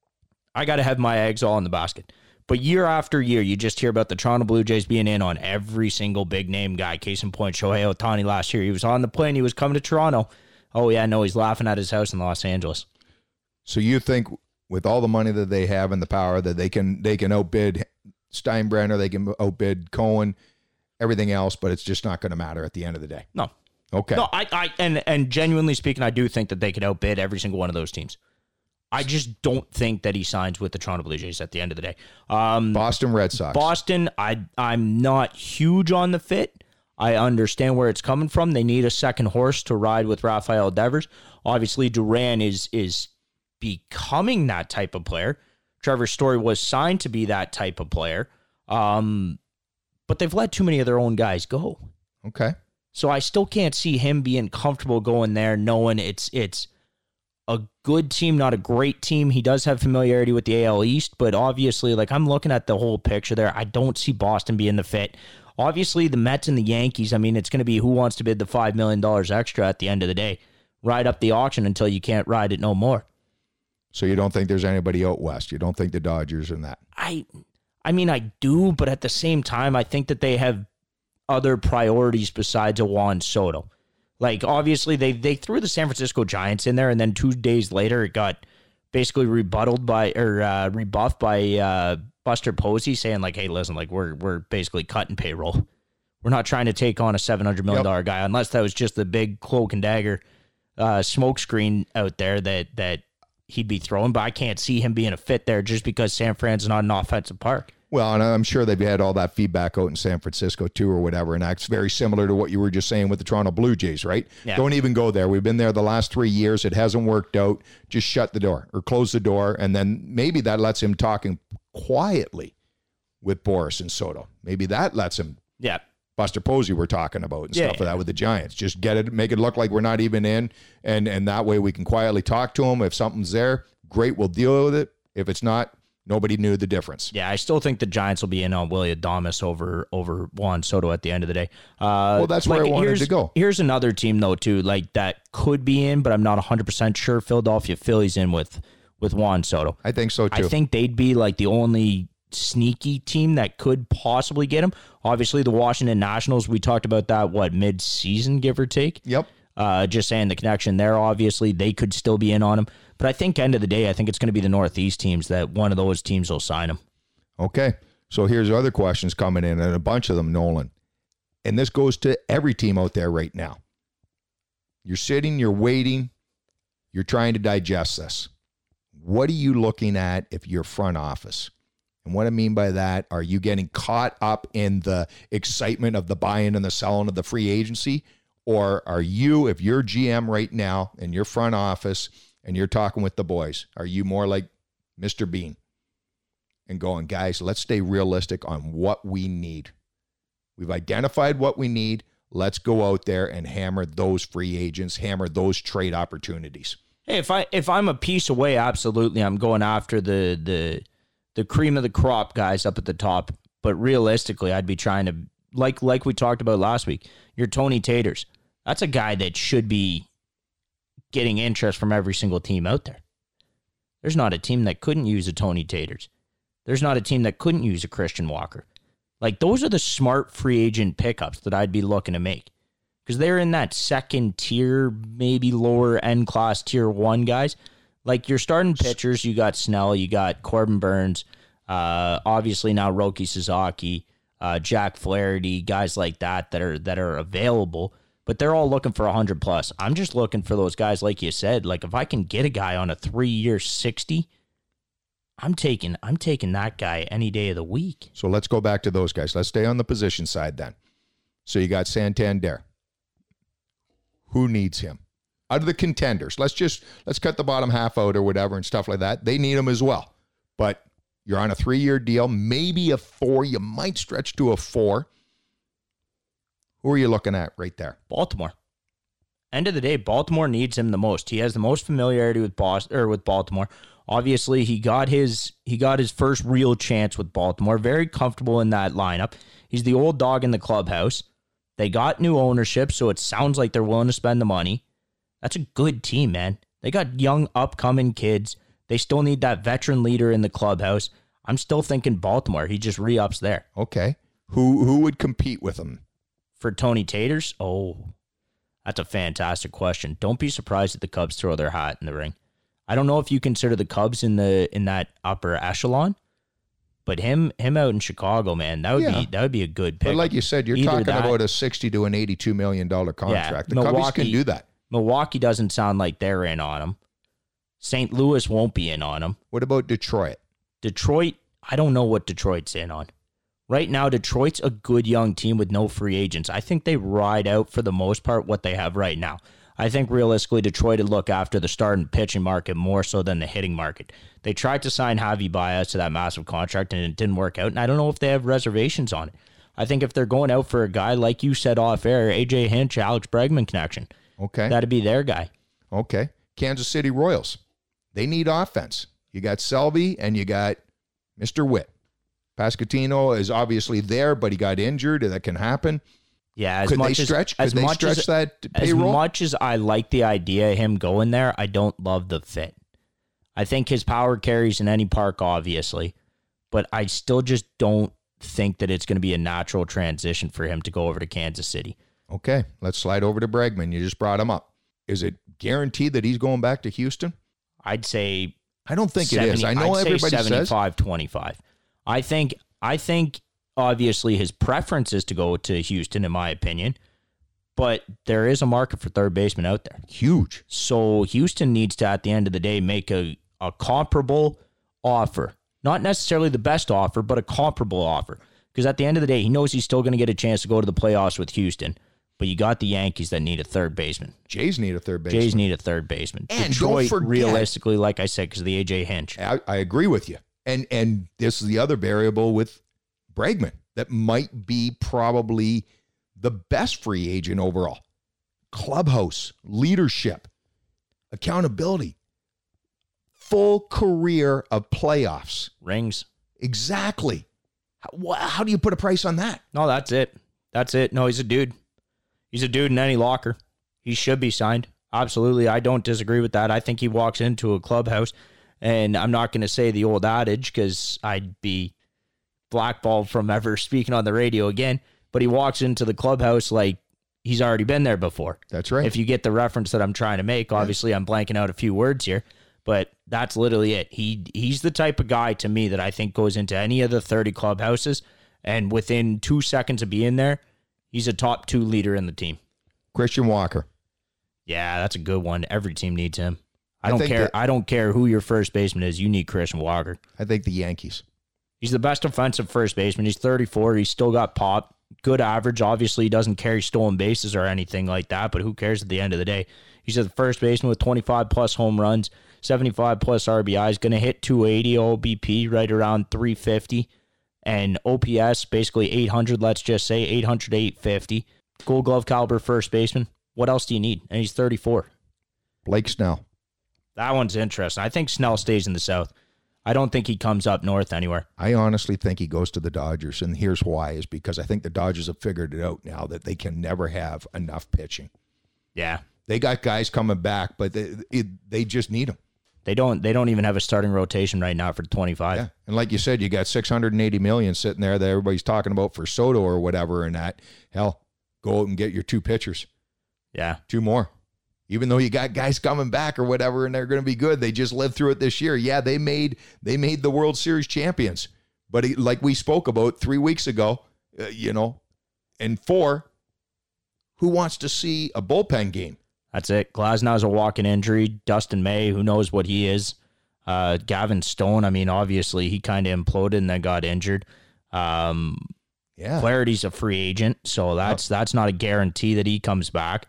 I got to have my eggs all in the basket. But year after year, you just hear about the Toronto Blue Jays being in on every single big-name guy. Case in point, Shohei Ohtani last year. He was on the plane. He was coming to Toronto. Oh, yeah, no, he's laughing at his house in Los Angeles. So you think with all the money that they have and the power that they can they can outbid Steinbrenner, they can outbid Cohen, everything else, but it's just not going to matter at the end of the day? No. Okay. No, I, I and, and genuinely speaking, I do think that they could outbid every single one of those teams. I just don't think that he signs with the Toronto Blue Jays at the end of the day. Um, Boston Red Sox. Boston, I, I'm not huge on the fit. I understand where it's coming from. They need a second horse to ride with Rafael Devers. Obviously, Duran is is becoming that type of player. Trevor Story was signed to be that type of player. Um, but they've let too many of their own guys go. Okay. So I still can't see him being comfortable going there, knowing it's it's a good team, not a great team. He does have familiarity with the A L East, but obviously, like, I'm looking at the whole picture there. I don't see Boston being the fit. Obviously, the Mets and the Yankees, I mean, it's going to be who wants to bid the five million dollars extra at the end of the day. Ride up the auction until you can't ride it no more. So you don't think there's anybody out west? You don't think the Dodgers in that? I I mean, I do, but at the same time, I think that they have other priorities besides a Juan Soto. Like, obviously, they, they threw the San Francisco Giants in there, and then two days later, it got basically rebutted by, or uh, rebuffed by uh, Buster Posey saying, like, hey, listen, like, we're we're basically cutting payroll. We're not trying to take on a seven hundred million dollars yep. guy, unless that was just the big cloak and dagger uh, smokescreen out there that that he'd be throwing, but I can't see him being a fit there just because San Fran's not an offensive park. Well, and I'm sure they've had all that feedback out in San Francisco too or whatever, and that's very similar to what you were just saying with the Toronto Blue Jays, right? Yeah. Don't even go there. We've been there the last three years. It hasn't worked out. Just shut the door or close the door, and then maybe that lets him talking quietly with Boris and Soto. Maybe that lets him yeah. Buster Posey we're talking about and Yeah, stuff like yeah. that with the Giants. Just get it, make it look like we're not even in, and and that way we can quietly talk to him. If something's there, great, we'll deal with it. If it's not, nobody knew the difference. Yeah, I still think the Giants will be in on Willie Adames over over Juan Soto at the end of the day. Uh, Well, that's where I wanted here's- to go. Here's another team, though, too, like that could be in, but I'm not one hundred percent sure. Philadelphia Phillies in with, with Juan Soto. I think so, too. I think they'd be like the only sneaky team that could possibly get him. Obviously, the Washington Nationals, we talked about that, what, mid-season, give or take? Yep. Uh, just saying the connection there, obviously, they could still be in on him. But I think end of the day, I think it's going to be the Northeast teams that one of those teams will sign him. Okay. So here's other questions coming in, and a bunch of them, Nolan. And this goes to every team out there right now. You're sitting, you're waiting, you're trying to digest this. What are you looking at if you're front office? And what I mean by that, are you getting caught up in the excitement of the buying and the selling of the free agency? Or are you, if you're G M right now in your front office and you're talking with the boys, are you more like Mister Bean and going, guys, let's stay realistic on what we need. We've identified what we need. Let's go out there and hammer those free agents, hammer those trade opportunities. Hey, if I if I'm a piece away, absolutely, I'm going after the the the cream of the crop guys up at the top. But realistically, I'd be trying to, like like we talked about last week, your Tony Taters. That's a guy that should be getting interest from every single team out there. There's not a team that couldn't use a Tony Taters. There's not a team that couldn't use a Christian Walker. Like, those are the smart free agent pickups that I'd be looking to make. Because they're in that second tier, maybe lower end class tier one guys. Like, your starting pitchers, you got Snell, you got Corbin Burns, uh, obviously now Roki Sasaki, uh, Jack Flaherty, guys like that that are that are available. But they're all looking for one hundred plus. I'm just looking for those guys, like you said. Like, if I can get a guy on a three-year sixty, I'm taking I'm taking that guy any day of the week. So let's go back to those guys. Let's stay on the position side then. So you got Santander. Who needs him? Out of the contenders, let's just, let's cut the bottom half out or whatever and stuff like that. They need him as well. But you're on a three-year deal, maybe a four. You might stretch to a four. Who are you looking at right there? Baltimore. End of the day, Baltimore needs him the most. He has the most familiarity with Boston or with Baltimore. Obviously, he got his he got his first real chance with Baltimore. Very comfortable in that lineup. He's the old dog in the clubhouse. They got new ownership, so it sounds like they're willing to spend the money. That's a good team, man. They got young, upcoming kids. They still need that veteran leader in the clubhouse. I'm still thinking Baltimore. He just re-ups there. Okay. Who who would compete with him? For Tony Taters? Oh, that's a fantastic question. Don't be surprised if the Cubs throw their hat in the ring. I don't know if you consider the Cubs in the in that upper echelon, but him him out in Chicago, man, that would Yeah. be that would be a good pick. But like you said, you're Either talking that- about a sixty to an eighty-two million dollars contract. The Cubbies can do that. Milwaukee doesn't sound like they're in on him. Saint Louis won't be in on him. What about Detroit? Detroit, I don't know what Detroit's in on. Right now, Detroit's a good young team with no free agents. I think they ride out, for the most part, what they have right now. I think realistically, Detroit would look after the starting pitching market more so than the hitting market. They tried to sign Javi Baez to that massive contract, and it didn't work out. And I don't know if they have reservations on it. I think if they're going out for a guy, like you said off air, A J Hinch, Alex Bregman connection. Okay. That'd be their guy. Okay. Kansas City Royals. They need offense. You got Selby and you got Mister Witt. Pasquantino is obviously there, but he got injured. That can happen. Yeah, as Could much they as stretch? Could as they much stretch as, that as payroll? much as I like the idea of him going there, I don't love the fit. I think his power carries in any park, obviously, but I still just don't think that it's going to be a natural transition for him to go over to Kansas City. Okay, let's slide over to Bregman. You just brought him up. Is it guaranteed that he's going back to Houston? I'd say I don't think seventy it is. I know I'd everybody say says seventy-five twenty-five. I think I think obviously his preference is to go to Houston, in my opinion. But there is a market for third baseman out there. Huge. So Houston needs to, at the end of the day, make a, a comparable offer. Not necessarily the best offer, but a comparable offer. Because at the end of the day, he knows he's still going to get a chance to go to the playoffs with Houston. But you got the Yankees that need a third baseman. Jays need a third baseman. Jays need a third baseman. And Detroit, don't forget, realistically, like I said, because of the A J Hinch. I, I agree with you. And and this is the other variable with Bregman that might be probably the best free agent overall. Clubhouse, leadership, accountability, full career of playoffs. Rings. Exactly. How, how do you put a price on that? No, that's it. That's it. No, he's a dude. He's a dude in any locker. He should be signed. Absolutely. I don't disagree with that. I think he walks into a clubhouse, and I'm not going to say the old adage because I'd be blackballed from ever speaking on the radio again, but he walks into the clubhouse like he's already been there before. That's right. If you get the reference that I'm trying to make, obviously I'm blanking out a few words here, but that's literally it. He He's the type of guy to me that I think goes into any of the thirty clubhouses, and within two seconds of being there, he's a top two leader in the team. Christian Walker. Yeah, that's a good one. Every team needs him. I, I don't think care. that- I don't care who your first baseman is. You need Christian Walker. I think the Yankees. He's the best offensive first baseman. He's thirty-four. He's still got pop. Good average. Obviously, he doesn't carry stolen bases or anything like that, but who cares at the end of the day? He's the first baseman with twenty-five plus home runs, seventy-five plus R B Is, going to hit two eighty O B P, right around three fifty, and O P S, basically eight hundred, let's just say, eight hundred to eight fifty. Gold Glove caliber first baseman. What else do you need? And he's thirty-four. Blake Snell. That one's interesting. I think Snell stays in the South. I don't think he comes up north anywhere. I honestly think he goes to the Dodgers, and here's why, is because I think the Dodgers have figured it out now that they can never have enough pitching. Yeah. They got guys coming back, but they, it, they just need them. They don't They don't even have a starting rotation right now for twenty-five. Yeah. And like you said, you got six hundred eighty million dollars sitting there that everybody's talking about for Soto or whatever, and that. Hell, go out and get your two pitchers. Yeah. Two more. Even though you got guys coming back or whatever, and they're going to be good, they just lived through it this year. Yeah, they made they made the World Series champions, but it, like we spoke about three weeks ago, uh, you know, and four, who wants to see a bullpen game? That's it. Glasnow's a walking injury. Dustin May, who knows what he is. Uh, Gavin Stone, I mean, obviously he kind of imploded and then got injured. Um, yeah, Flaherty's a free agent, so that's oh. that's not a guarantee that he comes back.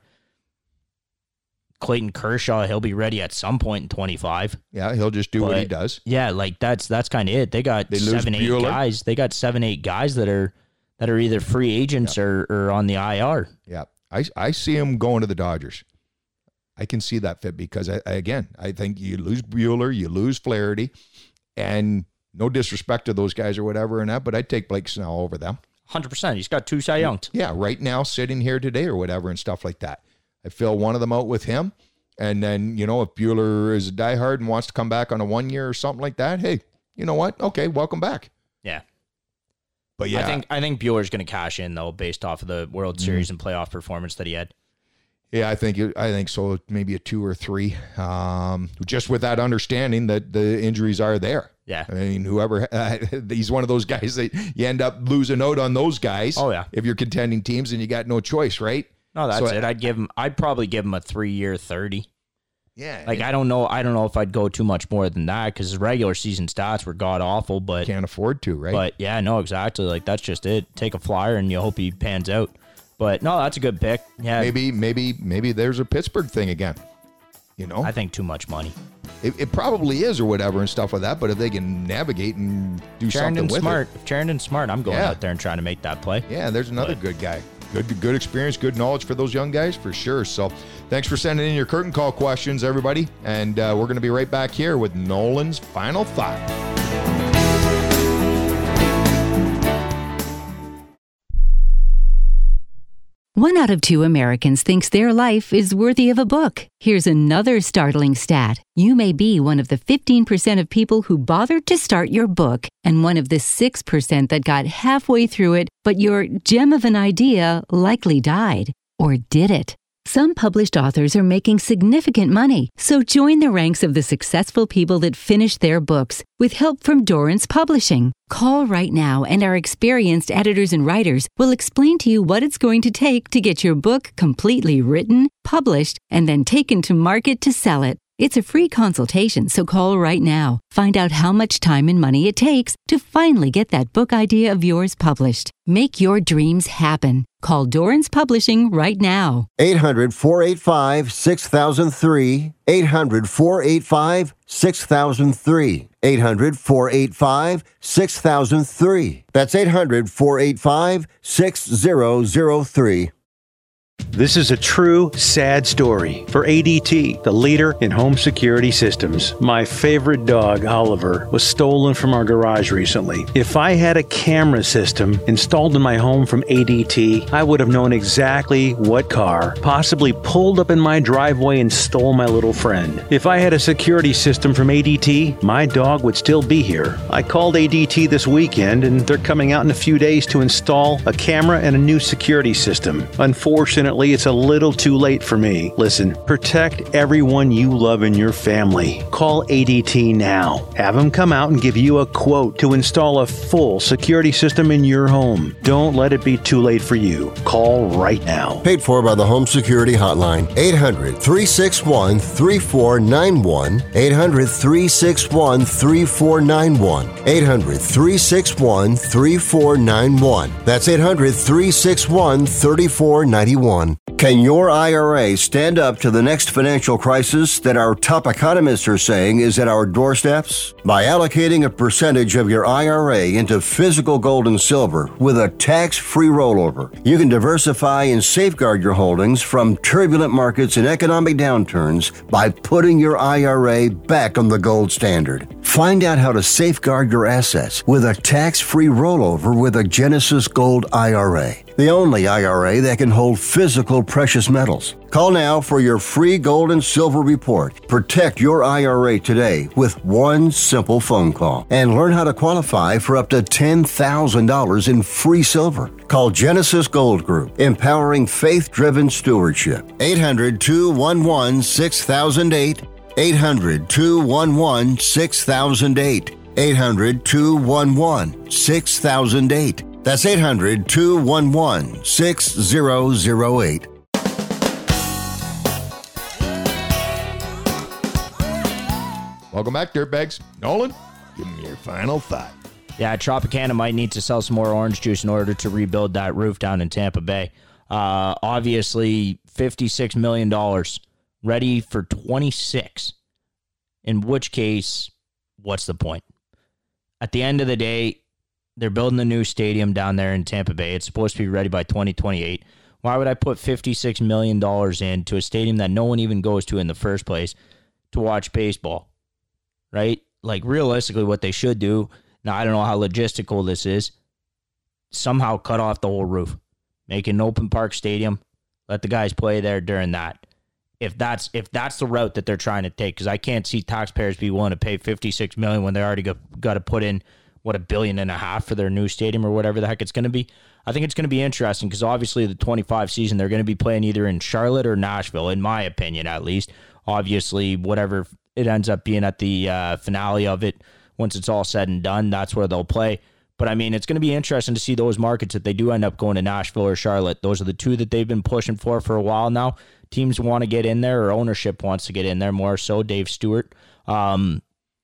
Clayton Kershaw, he'll be ready at some point in twenty-five. Yeah, he'll just do but, what he does. Yeah, like that's that's kind of it. They got they seven, eight Bueller. guys. They got seven, eight guys that are that are either free agents yeah. or, or on the I R. Yeah, I I see him going to the Dodgers. I can see that fit because I, again, I think you lose Bueller, you lose Flaherty, and no disrespect to those guys or whatever and that, but I'd take Blake Snell over them. one hundred percent. He's got two Cy Youngs. Yeah, right now sitting here today or whatever and stuff like that. I fill one of them out with him. And then, you know, if Bueller is a diehard and wants to come back on a one year or something like that, hey, you know what? Okay, welcome back. Yeah. But yeah. I think I think Bueller's going to cash in, though, based off of the World Series mm-hmm. and playoff performance that he had. Yeah, I think I think so. Maybe a two or three. Um, just with that understanding that the injuries are there. Yeah. I mean, whoever, uh, he's one of those guys that you end up losing out on those guys. Oh, yeah. If you're contending teams and you got no choice, right? No, that's so, it. I'd give him. I'd probably give him a three-year thirty. Yeah, like I don't know. I don't know if I'd go too much more than that because his regular season stats were god awful. But can't afford to, right? But yeah, no, exactly. Like that's just it. Take a flyer and you hope he pans out. But no, that's a good pick. Yeah, maybe, maybe, maybe there's a Pittsburgh thing again. You know, I think too much money. It, it probably is or whatever and stuff like that. But if they can navigate and do Charrington's something with smart. it, if Charrington's smart, I'm going yeah. out there and trying to make that play. Yeah, there's another but, good guy. Good, good experience, good knowledge for those young guys, for sure. So thanks for sending in your curtain call questions, everybody. And uh, we're going to be right back here with Nolan's Final Thought. One out of two Americans thinks their life is worthy of a book. Here's another startling stat. You may be one of the fifteen percent of people who bothered to start your book and one of the six percent that got halfway through it, but your gem of an idea likely died. Or did it? Some published authors are making significant money, so join the ranks of the successful people that finish their books with help from Dorrance Publishing. Call right now and our experienced editors and writers will explain to you what it's going to take to get your book completely written, published, and then taken to market to sell it. It's a free consultation, so call right now. Find out how much time and money it takes to finally get that book idea of yours published. Make your dreams happen. Call Dorrance Publishing right now. eight hundred, four eight five, six thousand three. eight hundred, four eight five, six thousand three. eight hundred, four eight five, six thousand three. That's eight hundred, four eight five, six thousand three. This is a true, sad story for A D T, the leader in home security systems. My favorite dog, Oliver, was stolen from our garage recently. If I had a camera system installed in my home from A D T, I would have known exactly what car possibly pulled up in my driveway and stole my little friend. If I had a security system from A D T, my dog would still be here. I called A D T this weekend, and they're coming out in a few days to install a camera and a new security system. Unfortunately, it's a little too late for me. Listen, protect everyone you love in your family. Call A D T now. Have them come out and give you a quote to install a full security system in your home. Don't let it be too late for you. Call right now. Paid for by the Home Security Hotline. eight hundred, three six one, three four nine one. eight hundred, three six one, three four nine one. eight hundred, three six one, three four nine one. That's eight hundred, three six one, three four nine one. Can your I R A stand up to the next financial crisis that our top economists are saying is at our doorsteps? By allocating a percentage of your I R A into physical gold and silver with a tax-free rollover, you can diversify and safeguard your holdings from turbulent markets and economic downturns by putting your I R A back on the gold standard. Find out how to safeguard your assets with a tax-free rollover with a Genesis Gold I R A. The only I R A that can hold physical precious metals. Call now for your free gold and silver report. Protect your I R A today with one simple phone call and learn how to qualify for up to ten thousand dollars in free silver. Call Genesis Gold Group, empowering faith-driven stewardship. eight hundred, two one one, six thousand eight. eight hundred, two one one, six thousand eight. eight hundred, two one one, six thousand eight. That's eight hundred, two one one, six thousand eight. Welcome back, Dirtbags. Nolan, give me your final thought. Yeah, Tropicana might need to sell some more orange juice in order to rebuild that roof down in Tampa Bay. Uh, obviously, fifty-six million dollars ready for twenty-six. In which case, what's the point? At the end of the day, they're building a new stadium down there in Tampa Bay. It's supposed to be ready by twenty twenty-eight. Why would I put fifty-six million dollars into a stadium that no one even goes to in the first place to watch baseball? Right? Like, realistically, what they should do, now I don't know how logistical this is, somehow cut off the whole roof. Make an open park stadium. Let the guys play there during that. If that's if that's the route that they're trying to take, because I can't see taxpayers be willing to pay fifty-six million dollars when they already got, got to put in, what, a billion and a half for their new stadium or whatever the heck it's going to be. I think it's going to be interesting because obviously the twenty-five season, they're going to be playing either in Charlotte or Nashville, in my opinion at least. Obviously, whatever it ends up being at the uh, finale of it, once it's all said and done, that's where they'll play. But I mean, it's going to be interesting to see those markets if they do end up going to Nashville or Charlotte. Those are the two that they've been pushing for for a while now. Teams want to get in there, or ownership wants to get in there more so, Dave Stewart. Um,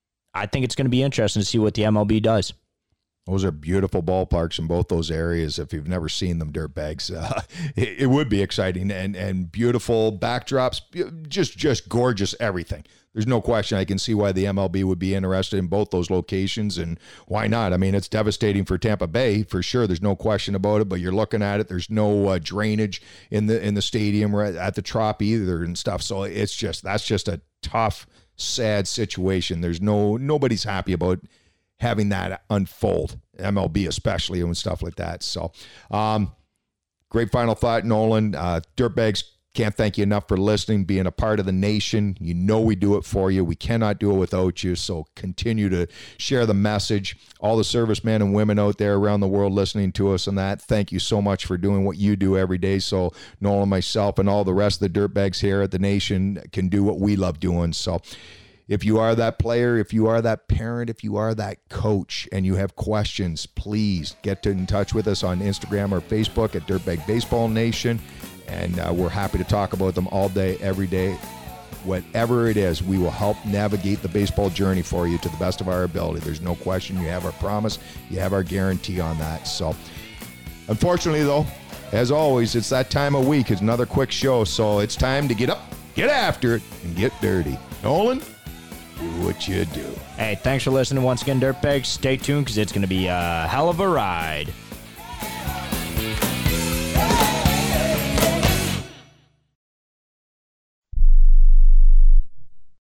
I think it's going to be interesting to see what the M L B does. Those are beautiful ballparks in both those areas. If you've never seen them, Dirtbags, uh, it, it would be exciting and and beautiful backdrops, just just gorgeous everything. There's no question. I can see why the M L B would be interested in both those locations, and why not? I mean, it's devastating for Tampa Bay for sure. There's no question about it. But you're looking at it. There's no uh, drainage in the in the stadium or at the Trop either and stuff. So it's just that's just a tough, sad situation. There's no nobody's happy about having that unfold, M L B especially, and stuff like that. So, um, great final thought, Nolan. Uh, Dirtbags, Can't thank you enough for listening, being a part of the nation. You know we do it for you. We cannot do it without you, so continue to share the message. All the servicemen and women out there around the world listening to us and that, thank you so much for doing what you do every day, so Nolan, myself, and all the rest of the dirtbags here at the nation can do what we love doing. So if you are that player, if you are that parent, if you are that coach, and you have questions, please get in touch with us on Instagram or Facebook at Dirtbag Baseball Nation. And uh, we're happy to talk about them all day, every day. Whatever it is, we will help navigate the baseball journey for you to the best of our ability. There's no question. You have our promise. You have our guarantee on that. So, unfortunately, though, as always, it's that time of week. It's another quick show. So it's time to get up, get after it, and get dirty. Nolan, do what you do. Hey, thanks for listening once again, Dirtbags. Stay tuned because it's going to be a hell of a ride.